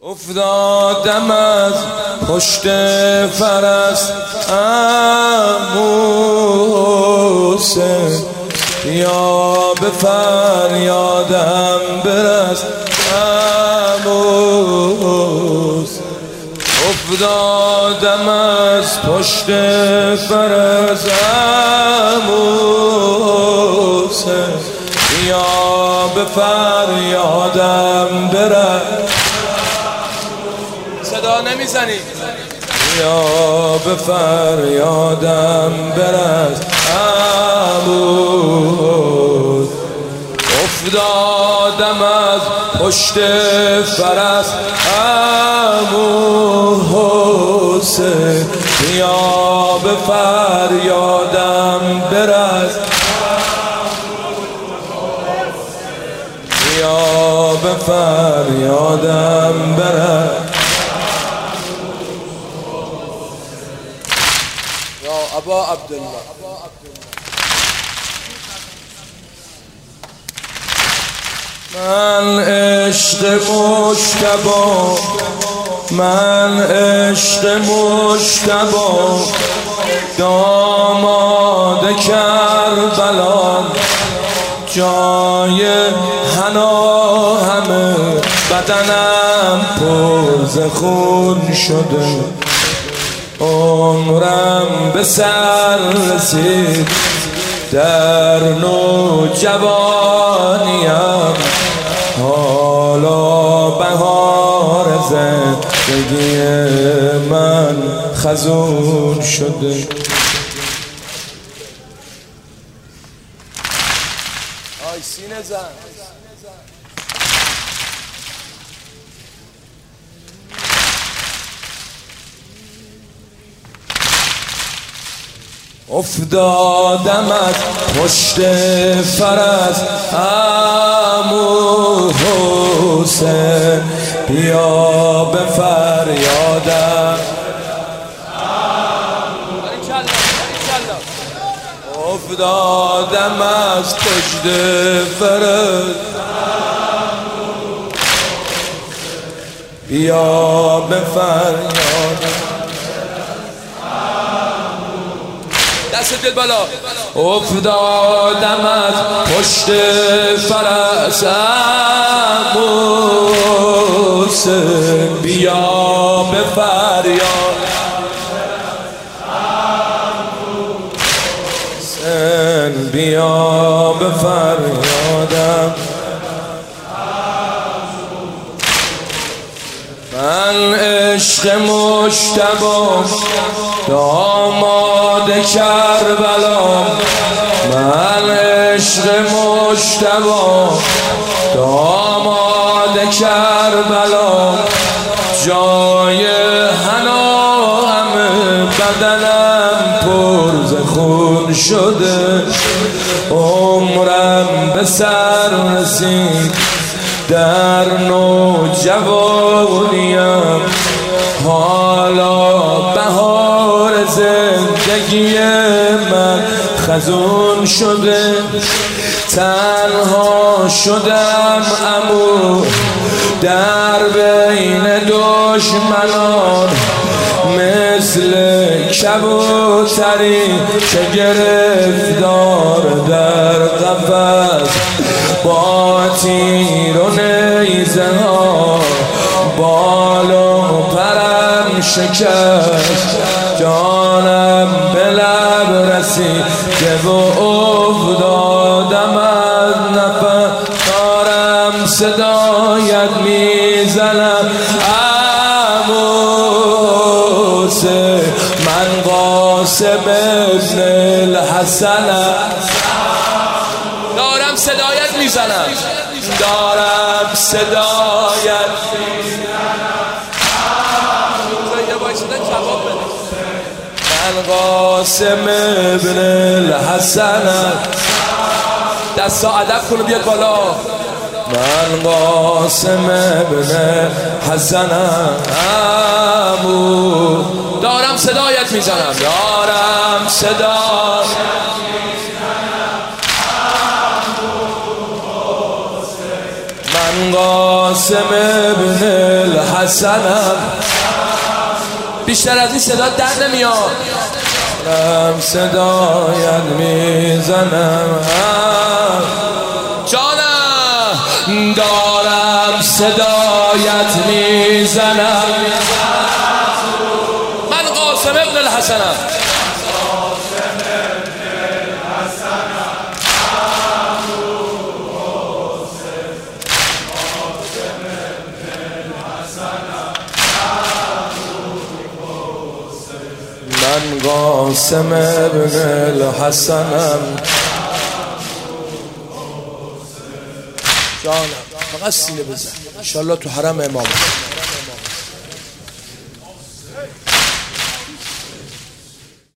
افتادم از پشت فرس عمو حسین، یا به فریادم برس عمو حسین. افتادم از پشت فرس عمو حسین، یا به فریادم برس. صدا نمیزنی؟ یا به فریادم برس عمو. افتادم از پشت فرس عمو حسین، یا به فریادم برس. یا به فریادم برس. یا ابا عبدالله. من عشق مجتبی، من عشق مجتبی، داماد کربلا، جای حنا همه بدنم پر ز خون شده. عمرم به سر رسید در نوجوانیم، حالا بهار زندگی من خزون شده. آی سینه زن. افتادم از پشت فرس عمو حسین، بیا به فریادم. افتادم از پشت فرس، بیا به فریادم. دست دل بالا. افتادم از پشت فرس عمو حسین، بیا به فریاد. حسین بیا به فریادم. من عشق مجتبی، داماد کربلا، من عشق مجتبی، داماد کربلا، جای حنا همه بدنم پر ز خون شده. عمرم به سر رسید در نوجوانیم، حالا بهار زندگی من خزون شده. تنها شدم عمو در بین دشمنان، مثل کبوتری که گرفتار در قفس، با تیر و نیزه ها بال و پرم شکست. جانم به لب رسید که افتادم از نفس، دارم صدایت میزنم عمو حسین. من قاسم ابن الحسنم، دارم صدایت میزنم، دارم صدایت میزنم. من قاسم ابن الحسنم. دست ادب کنو بیاد بالا. من قاسم ابن حسنم عمو، دارم صدایت میزنم، دارم صدایت میزنم. من من قاسم ابن الحسنم. بیشتر از این صدا در نمیاد. صدایت میزنم جانم، دارم صدایت میزنم. من قاسم ابن الحسنم. من قاسم ابن الحسنم. جانم فقط سینه بزن انشالله تو حرم امام.